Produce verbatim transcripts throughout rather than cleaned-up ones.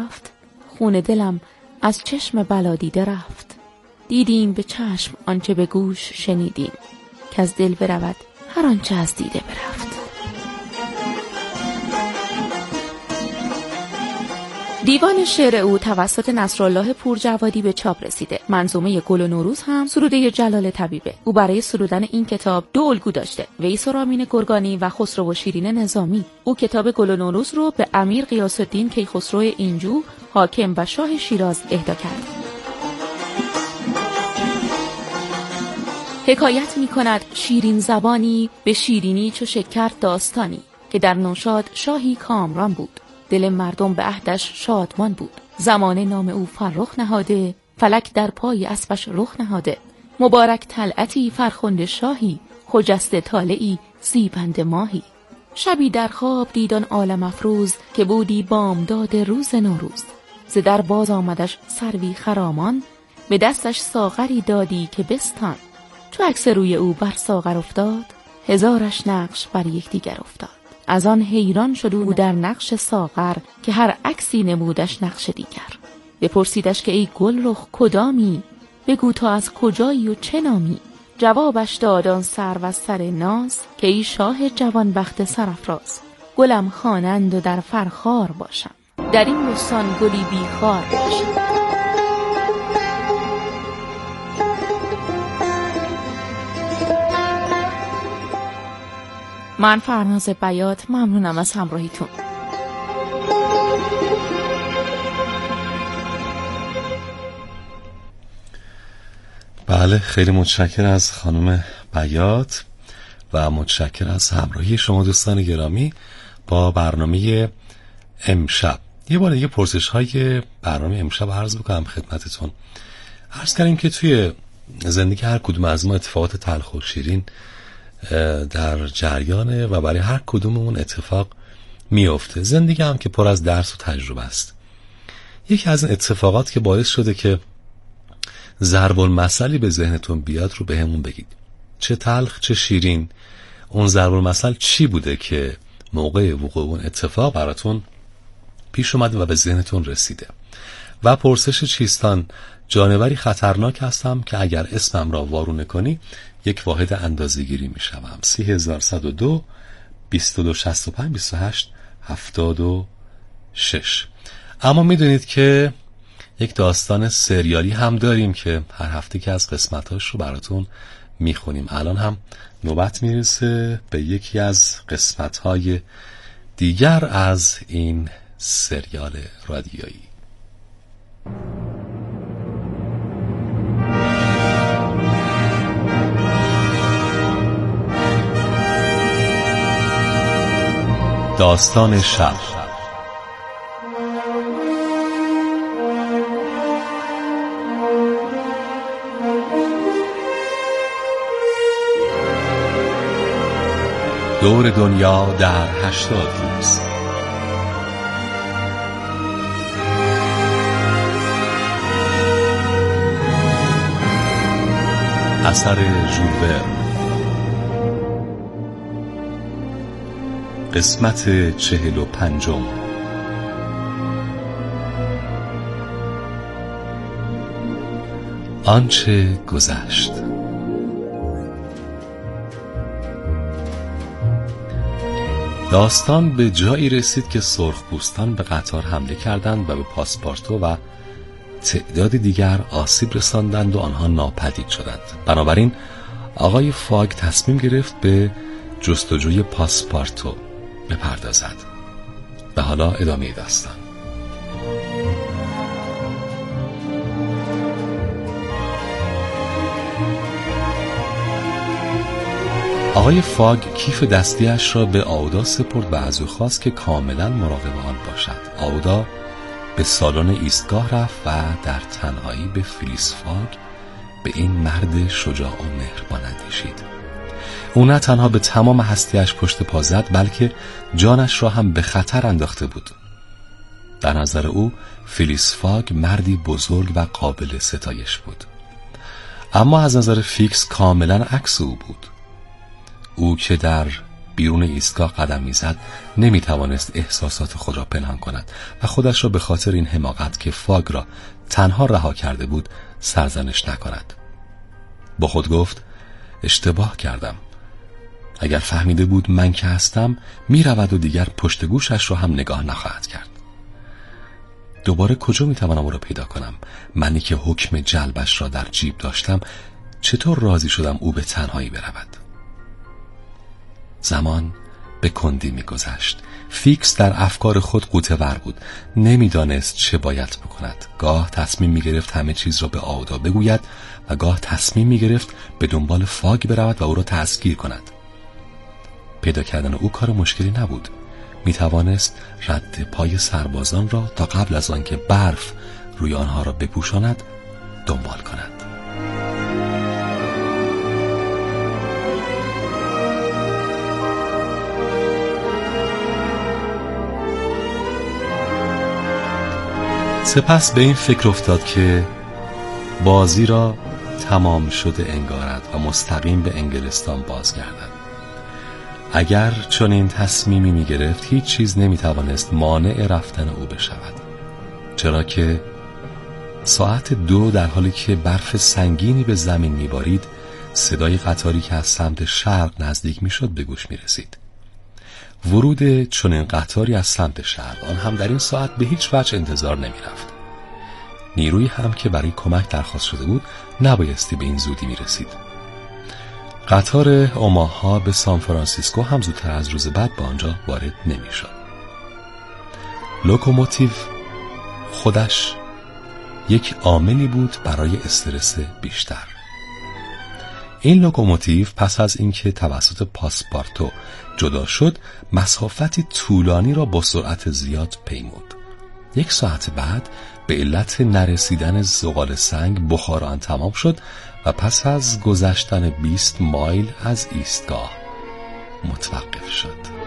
رفت، خون دلم از چشم بلا دیده رفت. دیدیم به چشم آنچه به گوش شنیدیم، که از دل برود هر آنچه از دیده برفت. دیوان شعر او توسط نصرالله پورجوادی به چاپ رسیده. منظومه گل و نوروز هم سروده جلال طبیبه. او برای سرودن این کتاب دو الگو داشته: ویس و رامین گرگانی و خسرو و شیرین نظامی. او کتاب گل و نوروز رو به امیر غیاث الدین کیخسرو اینجو، حاکم و شاه شیراز اهدا کرد. حکایت می کند شیرین زبانی به شیرینی چو شکر داستانی، که در نوشاد شاهی کامران بود، دل مردم به عهدش شادمان بود. زمانه نام او فرخ نهاده، فلک در پای اسبش رخ نهاده. مبارک طلعتی فرخنده شاهی، خجسته طالعی زیبنده ماهی. شبی در خواب دیدان عالم افروز، که بودی بامداد روز نوروز. ز در باز آمدش سروی خرامان، به دستش ساغری دادی که بستان. چو عکس روی او بر ساغر افتاد، هزارش نقش بر یکدیگر افتاد. از آن حیران شد او در نقش ساغر، که هر عکسی نمودش نقش دیگر. بپرسیدش که ای گل رخ کدامی، بگو تا از کجایی و چه نامی. جوابش داد آن سرو از سر ناز، که ای شاه جوان بخت سرافراز. گلم خوانند و در فرخار باشم، در این بستان گلی بی خار باشم. من فرناز بیات ممنونم از همراهیتون. بله، خیلی متشکر از خانم بیات و متشکر از همراهی شما دوستان گرامی با برنامه امشب. یه بار دیگه پرسش های برنامه امشب عرض بکنم خدمتتون. عرض کردیم که توی زندگی هر کدوم از ما اتفاقات تلخ و شیرین در جریانه و برای هر کدوممون اتفاق میفته. زندگی هم که پر از درس و تجربه است. یکی از این اتفاقات که باعث شده که ضرب المثلی به ذهنتون بیاد رو بهمون بگید. چه تلخ چه شیرین، اون ضرب المثل چی بوده که موقع وقوع اون اتفاق براتون پیش اومده و به ذهنتون رسیده. و پرسش چیستان، جانوری خطرناک هستم که اگر اسمم را وارونه کنی یک واحد اندازه‌گیری میشوم. سی هزار و صد و دو بیست و دو شصت و پنج بیست و هشت هفتاد و شش. اما میدونید که یک داستان سریالی هم داریم که هر هفته که از قسمتاش رو براتون میخونیم. الان هم نوبت میرسه به یکی از قسمتهای دیگر از این سریال رادیویی. داستان شب. دور دنیا در هشتاد روز. اثر ژول ورن. قسمت چهل و پنجم. آنچه گذشت. داستان به جایی رسید که سرخپوستان به قطار حمله کردند و به پاسپارتو و تعداد دیگر آسیب رساندند و آنها ناپدید شدند. بنابراین آقای فاگ تصمیم گرفت به جستجوی پاسپارتو بپردازد. و حالا ادامه داستان. آقای فاگ کیف دستیش را به آودا سپرد و از او خواست که کاملا مراقب آن باشد. آودا به سالن ایستگاه رفت و در تنهایی به فیلیس فاگ، به این مرد شجاع و مهربان اندیشید. او نه تنها به تمام هستیش پشت پا زد، بلکه جانش را هم به خطر انداخته بود. در نظر او فیلیس فاگ مردی بزرگ و قابل ستایش بود. اما از نظر فیکس کاملا عکس او بود. او که در بیرون ایستگاه قدم میزد نمیتوانست احساسات خود را پنهان کند و خودش را به خاطر این حماقت که فاگ را تنها رها کرده بود سرزنش نکند. با خود گفت اشتباه کردم. اگر فهمیده بود من که هستم میرود و دیگر پشت گوشش را هم نگاه نخواهد کرد. دوباره کجا میتوانم او را پیدا کنم؟ منی که حکم جلبش را در جیب داشتم چطور راضی شدم او به تنهایی برود؟ زمان به کندی میگذشت. فیکس در افکار خود غوطه ور بود. نمیدانست چه باید بکند. گاه تصمیم میگرفت همه چیز را به آودا بگوید و گاه تصمیم میگرفت به دنبال فاگ برود و او را تسخیر کند. پیدا کردن او کار مشکلی نبود. میتوانست رد پای سربازان را تا قبل از آنکه برف روی آنها را بپوشاند دنبال کند. سپس به این فکر افتاد که بازی را تمام شده انگارد و مستقیم به انگلستان بازگردد. اگر چون این تصمیمی می گرفت هیچ چیز نمی توانست مانع رفتن او بشود، چرا که ساعت دو در حالی که برف سنگینی به زمین می بارید صدای قطاری که از سمت شرق نزدیک می شد به گوش می رسید. ورود چنین قطاری از سمت شرق، آن هم در این ساعت، به هیچ وجه انتظار نمی رفت. نیروی هم که برای کمک درخواست شده بود نبایستی به این زودی می رسید. قطار اوماها به سان فرانسیسکو هم زودتر از روز بعد به آنجا وارد نمی شد. لوکوموتیو خودش یک عاملی بود برای استرس بیشتر. این لوکوموتیو پس از اینکه توسط پاسپارتو جدا شد مسافتی طولانی را با سرعت زیاد پیمود. یک ساعت بعد به علت نرسیدن زغال سنگ بخار آن تمام شد و پس از گذشتن بیست مایل از ایستگاه متوقف شد.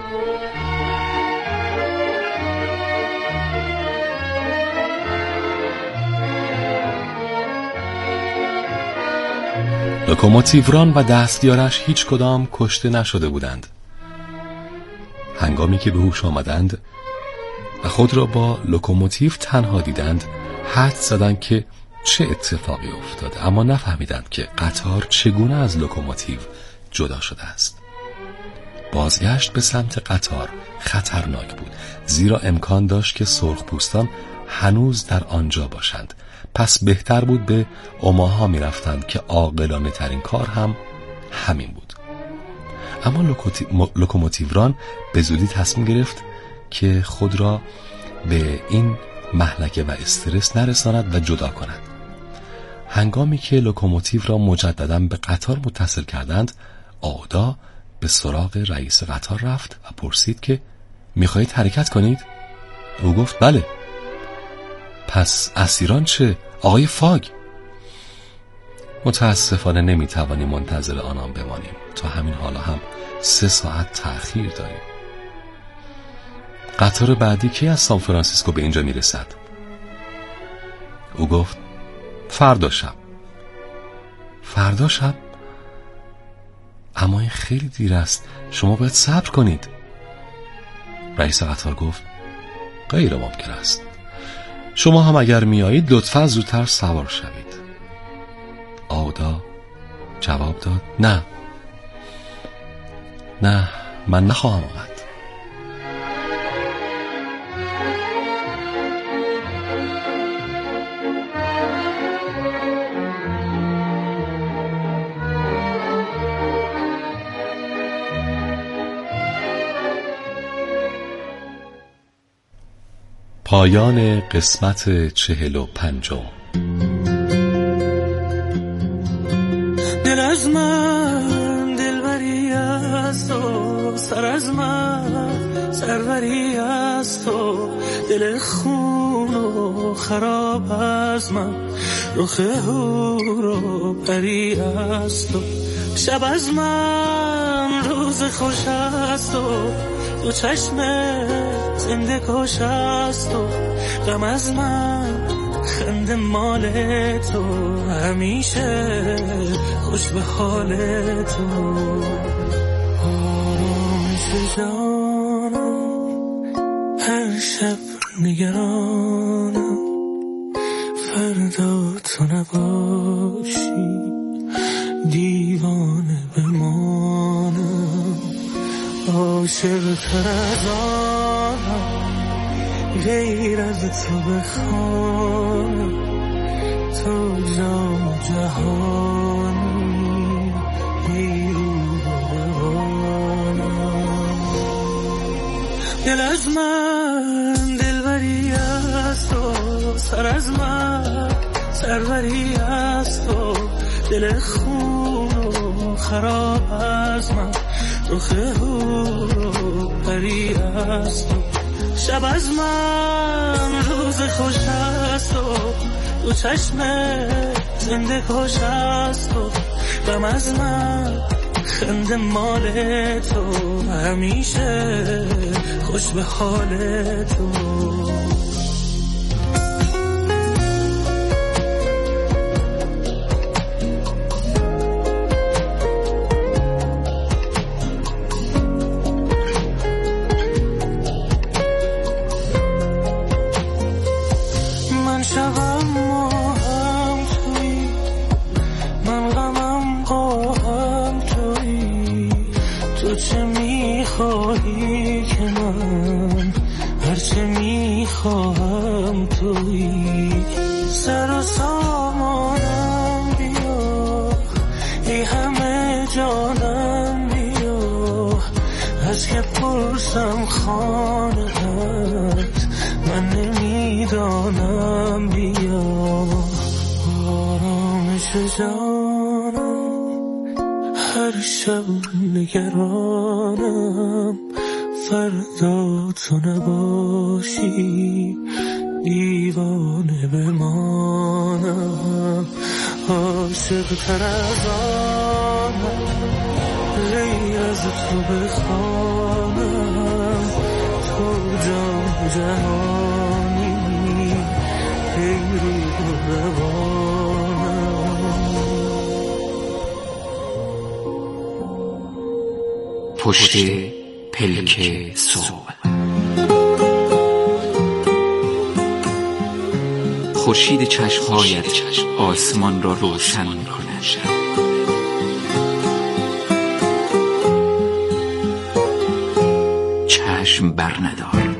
لوکوموتیوران و دستیارش هیچ کدام کشته نشده بودند. هنگامی که به هوش آمدند و خود را با لوکوموتیو تنها دیدند حدس زدند که چه اتفاقی افتاده، اما نفهمیدند که قطار چگونه از لوکوموتیو جدا شده است. بازگشت به سمت قطار خطرناک بود، زیرا امکان داشت که سرخپوستان هنوز در آنجا باشند. پس بهتر بود به اوماها می رفتند که عاقلانه ترین کار هم همین بود. اما لوکوموتیوران به زودی تصمیم گرفت که خود را به این مهلکه و استرس نرساند و جدا کند. هنگامی که لوکوموتیو را مجددا به قطار متصل کردند، آودا به سراغ رئیس قطار رفت و پرسید که میخواهید حرکت کنید؟ او گفت بله. پس اسیران چه؟ آقای فاگ؟ متاسفانه نمیتوانیم منتظر آنان بمانیم. تا همین حالا هم سه ساعت تأخیر داریم. قطار بعدی کی از سان فرانسیسکو به اینجا میرسد؟ او گفت فردا شب. فردا شب؟ اما این خیلی دیر است، شما باید صبر کنید. رئیس قطار گفت غیر ممکن است. شما هم اگر میایید لطفاً زودتر سوار شوید. آودا جواب داد نه نه من نخواهم آمد. پایان قسمت چهل و پنجم. دل از من دلبری است و سر از من سروری است و دل خون و خراب از من رخ هور و پری است و شب از من روز خوش است و دو چشم زنده کش است و غم از من خنده مال تو همیشه خوش به حال تو. آرامش مثل جانم هر شب نگرانم فردا تو نباشی دیوانه بمانم عاشق تر از آنم غیر از تو بخوانم تو جام جهانی بیرون بمانم دل از من دلبری از تو سر از من سروری از تو دل خون و خراب از من رخ هورو پری از تو شب از من روز خوش از تو دو چشم زنده کش از تو غم از من خنده مال تو همیشه خوش به حال تو خواهم تویی سر و سامانم بیا ای همه جانم بیا از که پرسم خانه‌ات من نمیدانم بیا آرامش جانم هر شب نگرانم فردا تو نباشی دیوانه بمانم عاشق تر از آنم غیر از تو بخوانم تو جام جهانی غیری بمانم پشت پلک صبح خورشید چشم‌هایت آسمان را روشن می‌کند. چشم برندار.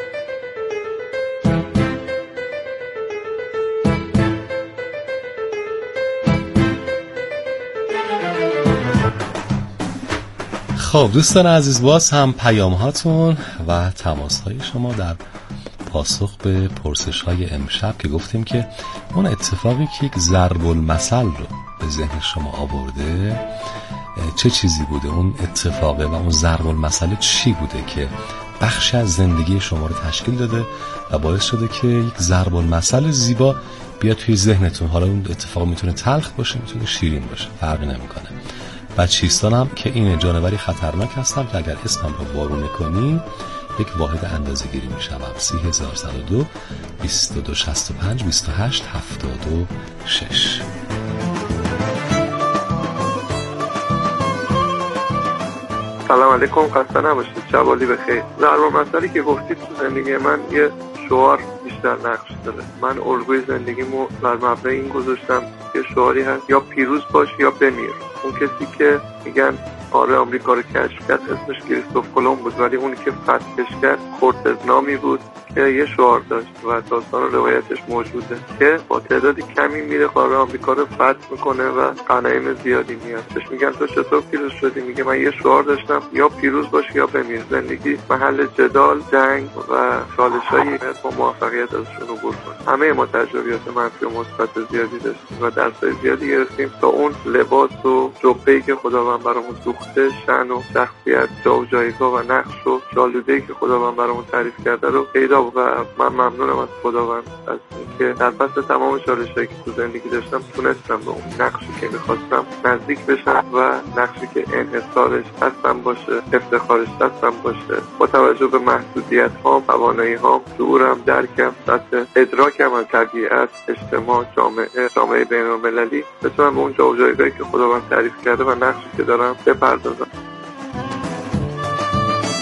خب دوستان عزیز، باز هم پیام هاتون و تماس های شما در پاسخ به پرسش های امشب که گفتیم که اون اتفاقی که یک ضرب المثل رو به ذهن شما آورده چه چیزی بوده، اون اتفاقه و اون ضرب المثل چی بوده که بخش از زندگی شما رو تشکیل داده و باعث شده که یک ضرب المثل زیبا بیاد توی ذهنتون. حالا اون اتفاق میتونه تلخ باشه، میتونه شیرین باشه، فرقی نمیکنه. بچیستانم که این جانوری خطرناک هستم که اگر اسمم رو وارونه کنی یک واحد اندازه گیری می شوم. سی هزار و صد و دو بیست و دو شصت و پنج بیست و هشت هفتاد و شش. سلام علیکم، خسته نباشید، شبالی بخیر. ضرب المثلی که گفتید تو زندگی من یه شعار بیشتر نقش داره. من الگوی زندگیمو بر مبنای این گذاشتم که شعاری هست یا پیروز باش یا بمیر. اون کسی که میگن آره آمریکا رو کشف کرد اسمش کریستوف کلمب بود، ولی اونی که فتحش کرد کورتز نامی بود که یه شعار داشت و داستان و روایتش موجوده که با تعدادی کمی میره قاره آمریکا رو فتح میکنه و غنایم زیادی میاد. بهش میگن تو چطور پیروز شدی؟ میگه من یه شعار داشتم یا پیروز باش یا بمیر. زندگی محل جدال، جنگ و چالشایی با موفقیت ازشون عبور کن. همه ما تجربیات منفی و مثبت زیادی داشتیم و درسای زیادی گرفتیم تا اون لباس و جبهه‌ای که خداوند برامون دوخته، شأن و شخصیت، جا و جایگاه و نقش و شالوده‌ای که خداوند برامون تعریف کرده رو پیدا. و من ممنونم از خداوند از اینکه در پس تمام چالشایی که تو زندگی داشتم تونستم به اون نقشی که می‌خواستم نزدیک بشم و نقشی که انحصارش دستم باشه، افتخارش دستم باشه، با توجه به محدودیت‌هام، توانایی‌هام، شعورم، درکم، سطح ادراکم از طبیعت، اجتماع، جامعه، جامعه بین‌المللی بتونم به اون جا و جایگاهی که خداوند تعریف کرده و نقشی که دارم بپردازم.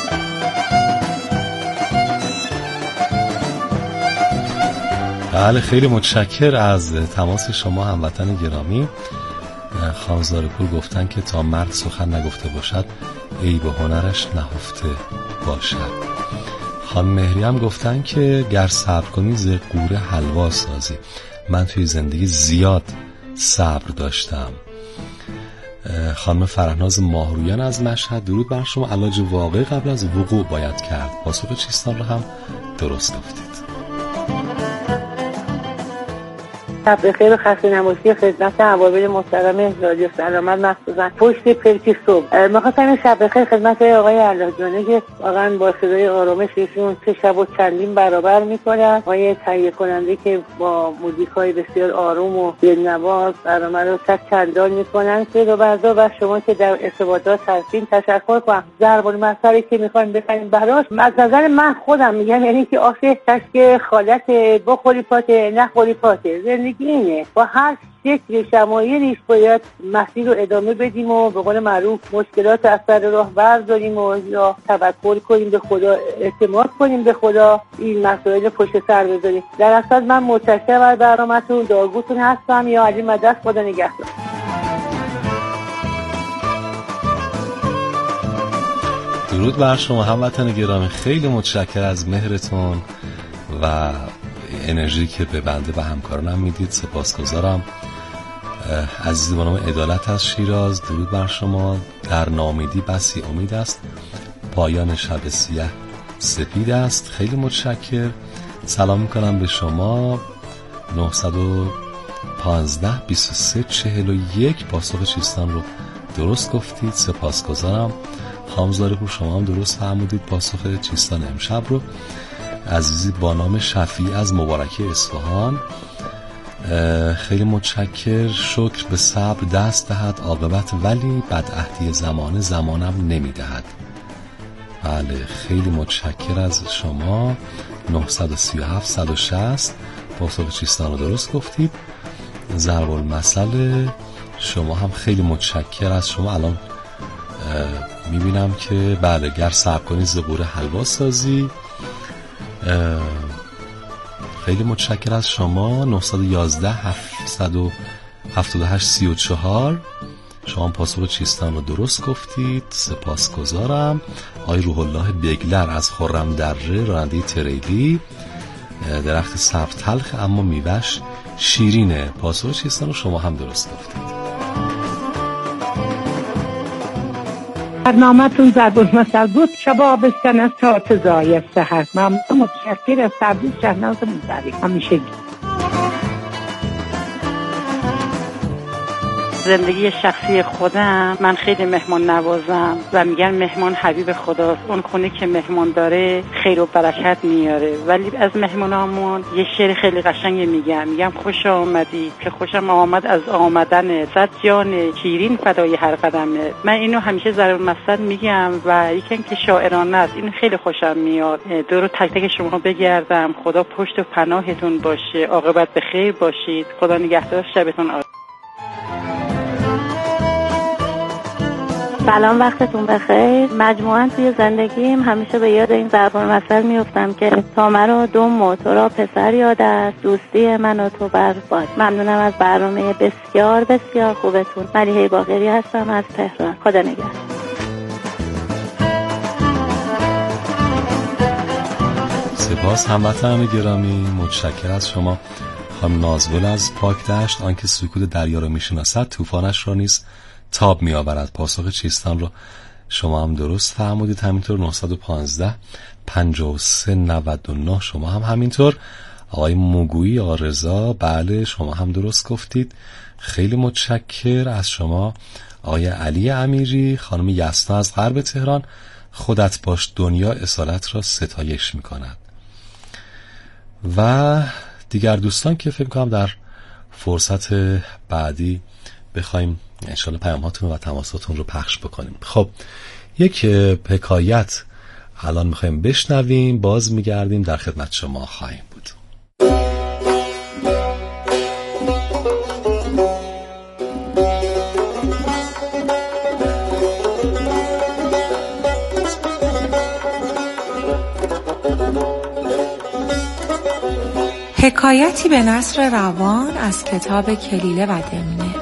بله خیلی متشکر از تماس شما هموطن گرامی. خانم زارپور گفتن که تا مرد سخن نگفته باشد عیب هنرش نهفته باشد. خانم مهری هم گفتن که گر صبر کنی ز قوره حلوا سازی. من توی زندگی زیاد صبر داشتم. خانم فرهناز ماهرویان از مشهد، درود بر شما، علاج واقعی قبل از وقوع باید کرد. پاسخ چیستان رو هم درست گفتید. شب بخیر و خسته نباشی خدمت عوامل محترم رادیو سلامت، مخصوصا پشت پلک صبح. می‌خواستم این شب بخیر خدمت آقای اللهجانی که واقعا با صدای آرامش ایشون چه شب و چندین برابر می‌کنن. آقای تهیه کننده که با موزیکای بسیار آروم و دلنواز برنامه رو صد چندان می‌کنن. که رو بردا و شما که در ارتباطات هستین تشکر کنم. ضرب المثلی که می‌خوایم بزنیم براش، از نظر من خودم میگم یعنی که آخه تشک خالت بخوری پاته نخوری پاته. زندگی اینه، با هر شکل شمایلیش باید مسیر رو ادامه بدیم و به قول معروف مشکلات از سر راه برداریم و یا توکل کنیم به خدا، اعتماد کنیم به خدا، این مسائل پشت سر بذاریم. در اصل من متشکرم از برنامه‌تون، دعاگوتون هستم. یا علی مدد، خدا نگهدار. درود بر شما هموطن گرامی، خیلی متشکر از مهرتون و انرژی که به بنده و همکارانم میدید. سپاسگزارم. عزیزی با نام عدالت از شیراز، درود بر شما. در ناامیدی بسی امید است، پایان شب سیاه سپید است. خیلی متشکر. سلام میکنم به شما. نه یک پنج بیست و سه چهل و یک پاسخ چیستان رو درست گفتید. سپاسگزارم. خانم زارپور شما هم درست فرمودید پاسخ چیستان امشب رو. عزیزی با نام شفیع از مبارکه اصفهان، خیلی متشکر. شکر به صبر دست دهد عاقبت، ولی بدعهدی زمانه زمانم نمیدهد. بله خیلی متشکر از شما. نه سه هفت صد و شصت پاسخ چیستان رو درست گفتید. ضرب المثل شما هم خیلی متشکر از شما. الان میبینم که بله گر صبر کنی ز قوره حلوا سازی. خیلی متشکر از شما. نه یک یک هفت هفت هشت سی و چهار شما پاسخ چیستان رو درست گفتید. سپاسگزارم. آقای روح الله بگلر از خرم دره، راننده تریلی، درخت صبر تلخ اما میوه‌اش شیرینه. پاسخ چیستان رو شما هم درست گفتید. برنامه‌تون ضرب المثل بود. شبا بستن از تاعت زای سحر. ممنون، متشکر از تبریز شهناز موسوی. همیشه زندگی شخصی خودم، من خیلی مهمان نوازم و میگن مهمان حبیب خداست. اون خونه که مهمان داره خیر و برکت میاره. ولی از مهمانامون یه شعر خیلی قشنگ میگم میگم خوش آمدی که خوشم آمد از آمدن، صد جان شیرین فدای هر قدمه. من اینو همیشه ضرب المثل میگم و یکم که شاعرانه است. این خیلی خوشم میاد. دور تک تک شما بگردم. خدا پشت و پناهتون باشه، عاقبت به خیر باشید. خدا نگهدار، شبتون آروم. سلام، وقتتون بخیر. مجموعاً توی زندگیم همیشه به یاد این ضرب المثل میافتم که تا مرا دم و تو را پسر یاد است، دوستی من و تو بر باد. ممنونم از برنامه بسیار بسیار خوبتون. ملیحه باقری هستم از تهران. خدا نگهدار. سپاس هموطنان گرامی، متشکر از شما. خانم نازگل از پاک دشت، آنکه سکوت دریا را میشناسد طوفانش را نیز تاب می آورد. پاسخ چیستان رو شما هم درست فرمودید. همینطور نه یک پنج پنجاه و سه نود و نه شما هم همینطور. آقای موگویی، آقا رضا، بله شما هم درست گفتید. خیلی متشکر از شما. آقای علی امیری، خانم یسنا از غرب تهران، خودت باش دنیا اصالت را ستایش می کند. و دیگر دوستان که فکر کنم در فرصت بعدی بخوایم انشالله پیام‌هاتون و تماساتون رو پخش بکنیم. خب یک حکایت الان میخوایم بشنویم، باز میگردیم در خدمت شما خواهیم بود. حکایتی به نثر روان از کتاب کلیله و دمنه.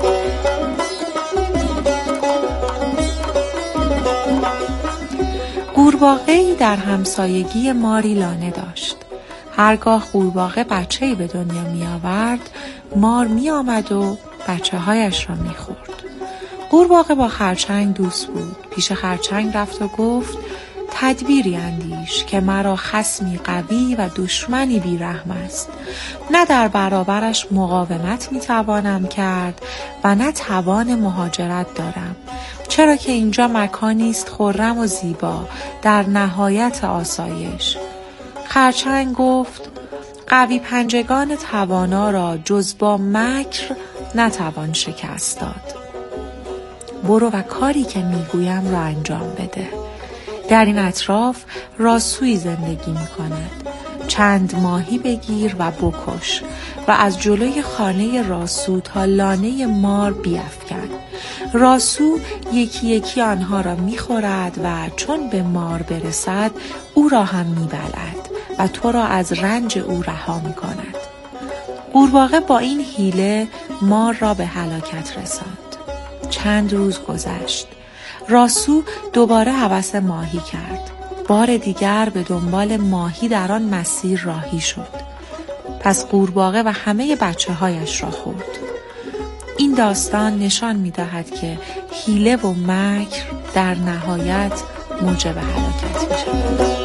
قورباغه‌ای در همسایگی ماری لانه داشت. هرگاه قورباغه بچه‌ای به دنیا می آورد، مار می آمد و بچه هایش را می خورد. قورباغه با خرچنگ دوست بود. پیش خرچنگ رفت و گفت: تدبیری اندیش که مرا خصمی قوی و دشمنی بی‌رحم است. نه در برابرش مقاومت می توانم کرد و نه توان مهاجرت دارم، چرا که اینجا مکانی است خرم و زیبا در نهایت آسایش. خرچنگ گفت: قوی پنجگان توانا را جز با مکر نتوان شکست داد. برو و کاری که میگویم را انجام بده. در این اطراف راسویی زندگی می کند. چند ماهی بگیر و بکش و از جلوی خانه راسو تا لانه مار بیفکن. راسو یکی یکی آنها را می خورد و چون به مار برسد او را هم می بلعد و تو را از رنج او رها می کند. قورباغه با این حیله مار را به هلاکت رساند. چند روز گذشت. راسو دوباره هوس ماهی کرد. بار دیگر به دنبال ماهی در آن مسیر راهی شد. پس قورباغه و همه بچه هایش را خورد. این داستان نشان می دهد که حیله و مکر در نهایت موجب هلاکت می شود.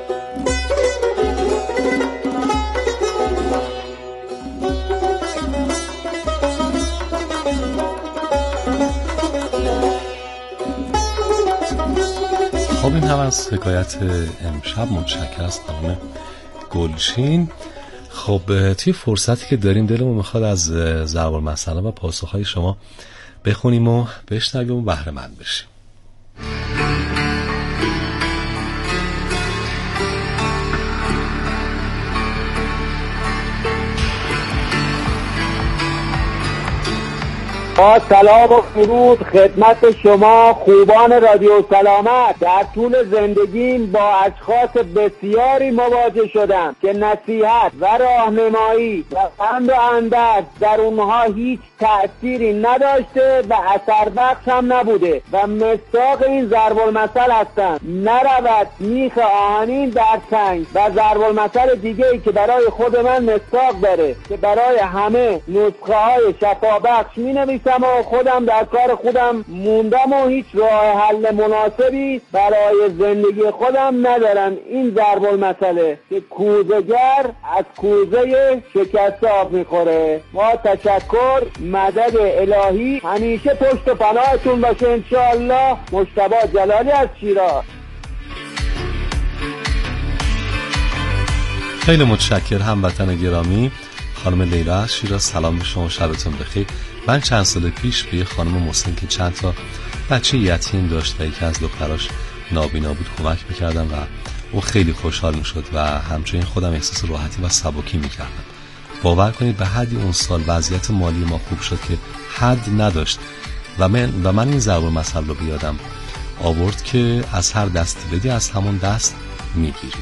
خب این هم از حکایت امشب. متشکر از خانم گلچین. خب توی فرصتی که داریم دلمون میخواد از ضرب المثل و پاسخهای شما بخونیم و بشنویم و بهره مند بشیم. با سلام و درود خدمت شما خوبان رادیو سلامت. در طول زندگیم با اشخاص بسیاری مواجه شدم که نصیحت و راهنمایی و پند و اندرز در اونها هیچ تأثیری نداشته و اثر بخش هم نبوده و مصداق این ضرب المثل هستن: نرود میخ آهنین در تنگ. و ضرب المثل دیگه ای که برای خود من مصداق داره که برای همه نسخه های شفا بخش می نویسم و خودم در کار خودم موندم و هیچ راه حل مناسبی برای زندگی خودم ندارم. این ضرب المثله که کوزه‌گر از کوزه شکسته آب میخوره. با تشکر، مدد الهی همیشه پشت و پناهتون باشه انشاءالله. مجتبی جلالی از شیراز. خیلی متشکر هموطن گرامی. خانم لیلا از شیراز، سلام به شما، شبتون بخیر. من چند سال پیش به یه خانم مسن که چند تا بچه یتیم داشت و یکی از دختراش نابینا بود کمک میکردم و او خیلی خوشحال میشد و همچنین خودم احساس راحتی و سبکی میکردم. باور کنید به حدی اون سال وضعیت مالی ما خوب شد که حد نداشت و من و من این ضرب المثل رو بیادم آورد که از هر دستی بدی از همون دست میگیری.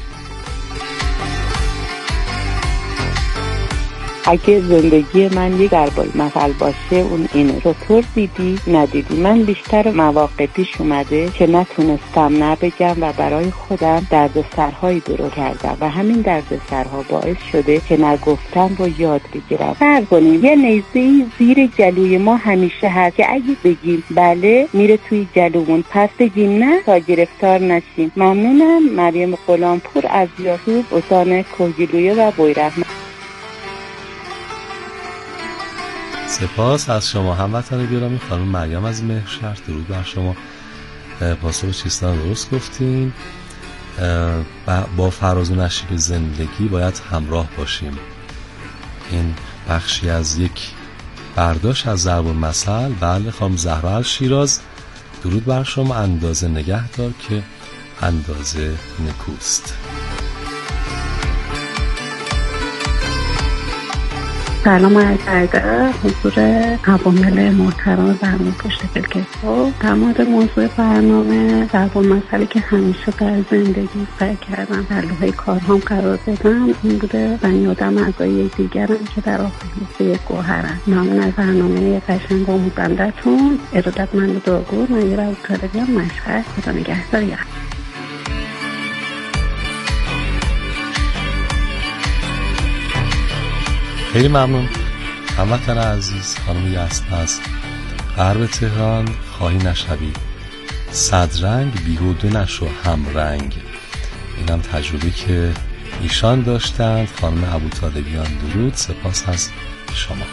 اگه زندگی من یک ضرب المثل باشه اون اینه: چطور دیدی ندیدی. من بیشتر مواقع پیش اومده که نتونستم نبگم و برای خودم دردسرهایی درو کردم و همین دردسرها باعث شده که نگفتم رو یاد بگیرم. فرض کنیم یه نیزه‌ای زیر گلوی ما همیشه هست که اگه بگیم بله میره توی گلومون، پس بگیم نه تا گرفتار نشیم. ممنونم. مریم غلامپور از یاهو، استان کوهگیلویه و بویرحمت. سپاس از شما هموطن گرامی. خانم مریم از مهرشهر، درود بر شما. پاسخ چیستان درست گفتین. با فراز و نشیب زندگی باید همراه باشیم. این بخشی از یک برداشت از ضرب المثل. بله خانم زهرا از شیراز، درود بر شما. اندازه نگه دار که اندازه نکوست. سلام عرض ادب حضور عوامل محترم برنامه پشت پلک‌ها. در مورد موضوع برنامه ضرب المثلی که همیشه در زندگی سعی کردم در لوحه کارهام قرار بدم این بوده: بنی آدم اعضای دیگرم که در آخر یک گوهرن. ممنون از برنامه قشنگ و آموزنده‌تون. ارادتمند داغور، من از طالبیان مشهد. خدا نگهدار. خیلی ممنون. هموطن عزیز، خانم یسنا از غرب تهران. خواهی نشوی صدرنگ، بیهوده نشو همرنگ. اینم تجربه که ایشان داشتند. خانم ابوطالبیان درود. سپاس از شما.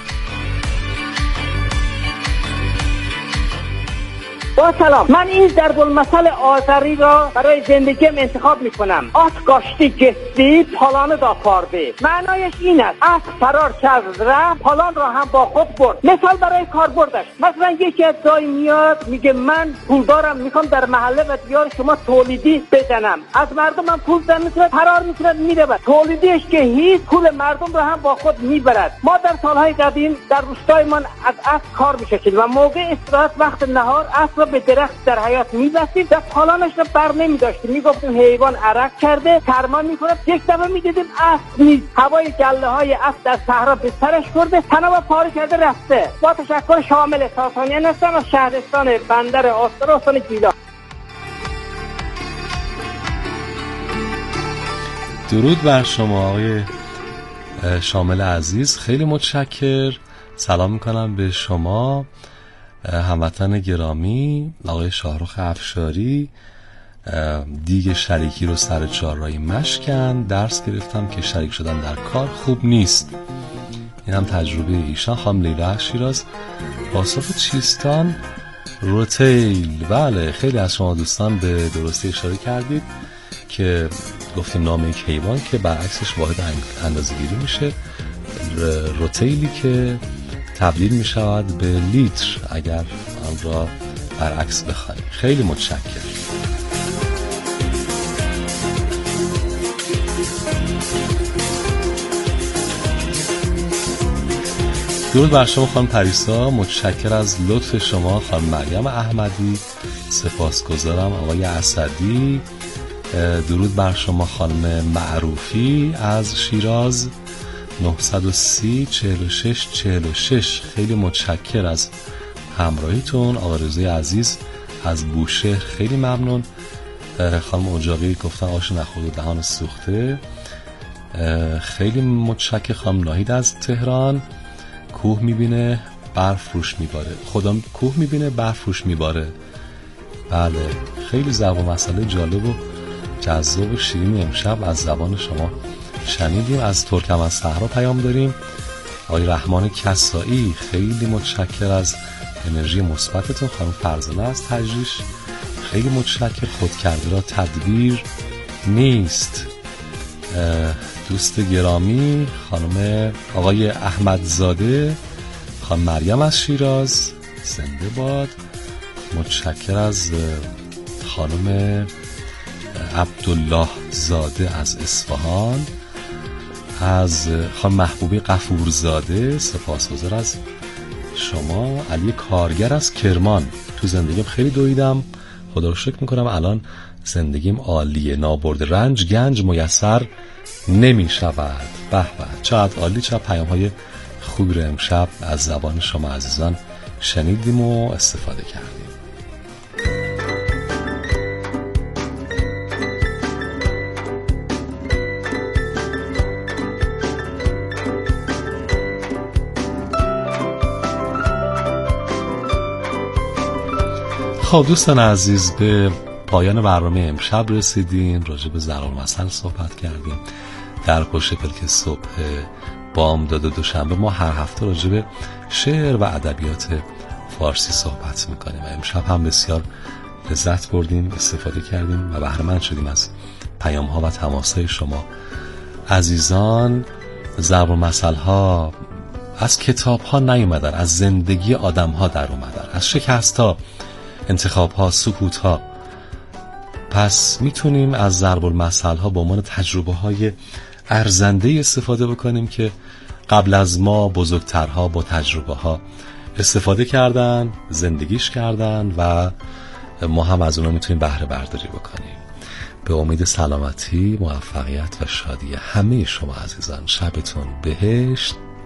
با سلام، من این ضرب المثل آذری را برای زندگیم انتخاب میکنم: آت گاشتی گستی پالانه دا پارده. معنایش این است: اسب فرار کرد رفت، پالان را هم با خود برد. مثال برای کار بردش: مثلا یکی از جایی میاد میگه من پول دارم، میخوام در محله و دیار شما تولیدی بزنم، از مردم من پول در میتونه فرار میتونه میره. تولیدیش که هیچ، پول مردم را هم با خود میبرد. ما در سالهای قدیم در روستایمان از اسب کار میکشیدیم و موقع استراحت وقت نهار اسب به درخت در حیات می‌بستیم و پالانش رو بر نمی‌داشتیم. میگفتیم حیوان عرق کرده، سرما می‌کنه. یک دفعه می‌دیدیم اسب نیز هوای گله‌های اسب در صحرا به سرش خورده، تناب پاره کرده رفته. با تشکر، شامل ساسانیان هستم از شهرستان بندر آستر استان گیلان. درود بر شما آقای شامل عزیز. خیلی متشکر. سلام میکنم به شما هموطن گرامی. آقای شاهرخ افشاری: دیگه شریکی رو سر چهارراهی مشکن، درس گرفتم که شریک شدن در کار خوب نیست. این هم تجربه ایشان. خانم لیلا شیراز: پاسخ چیستان روتیل. بله، خیلی از شما دوستان به درستی اشاره کردید که گفتیم نام یک حیوان که برعکسش واحد اندازه‌گیری میشه روتیلی که تبدیل می شود به لیتر اگر آن را برعکس بخوانیم. خیلی متشکرم. درود بر شما خانم پریسا. متشکر از لطف شما. خانم مریم احمدی: سپاسگزارم. آقای اسدی: درود بر شما. خانم معروفی از شیراز: نه و سی چهل و شش چهل و شش. خیلی متشکر از همراهیتون. آقا رضای عزیز از بوشهر: خیلی ممنون. خانم اجاقی گفتن آش نخورد و دهان سوخته. خیلی متشکر. خانم ناهید از تهران: کوه میبینه برف روش میباره. خدا کوه میبینه برف روش میباره. بله، خیلی ضرب مسئله جالب و جذاب و شیرین امشب از زبان شما شنیدیم. از ترکمن صحرا پیام داریم. آقای رحمان کسایی: خیلی متشکر از انرژی مثبتتون. خانم فرزانه از تجریش: خیلی متشکر. خودکرده را تدبیر نیست. دوست گرامی خانم آقای احمدزاده: خانم مریم از شیراز: زنده باد. متشکر از خانم عبدالله زاده از اصفهان. از خانم محبوبی غفورزاده: سپاسگزار از شما. علی کارگر از کرمان: تو زندگیم خیلی دویدم، خدا رو شکر میکنم الان زندگیم عالیه، نابرد رنج گنج میسر نمی شود. به به، چقدر عالی. چقدر پیام های خوبی رو امشب از زبان شما عزیزان شنیدیم و استفاده کردیم. خب دوستان عزیز، به پایان برنامه امشب رسیدیم. راجع به ضرب المثل صحبت کردیم. در پشت پلک صبح بامداد دوشنبه ما هر هفته راجع به شعر و ادبیات فارسی صحبت میکنیم و امشب هم بسیار لذت بردیم، استفاده کردیم و بهره مند شدیم از پیام ها و تماس های شما عزیزان. ضرب المثل ها از کتاب ها نیومدن، از زندگی آدم ها در اومدن، از شکست ها، انتخاب ها، سکوت ها. پس میتونیم از ضرب المثل ها به عنوان تجربه های ارزنده استفاده بکنیم که قبل از ما بزرگترها با تجربه ها استفاده کردن، زندگیش کردن و ما هم از اونا میتونیم بهره برداری بکنیم. به امید سلامتی، موفقیت و شادی همه شما عزیزان. شبتون بهشت.